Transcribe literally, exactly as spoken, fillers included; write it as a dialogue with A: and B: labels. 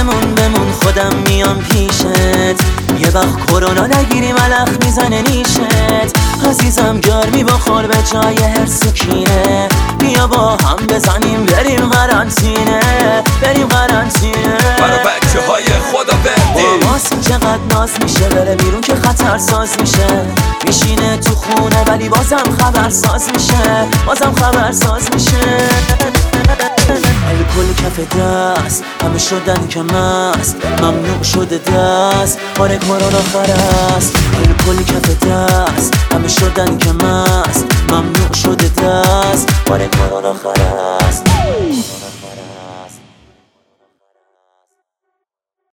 A: بمون بمون خودم میام پیشت، یه وقت کرونا نگیری ملخ میزنه نیشت. عزیزم گرمی بخور به جای هر سکینه، بیا با هم بزنیم بریم قرنطینه، بریم قرنطینه.
B: برا بچه های خدا بردی
A: ماست چقدر ناز میشه، بره بیرون که خطر ساز میشه. میشینه تو خونه ولی بازم خبر ساز میشه، بازم خبر ساز میشه. الکل کف دست همه شدن که مست، ممنوع شده دست آره کرونا خرست. الکل کف دست همه شدن که مست، ممنوع شده دست آره کرونا خرست.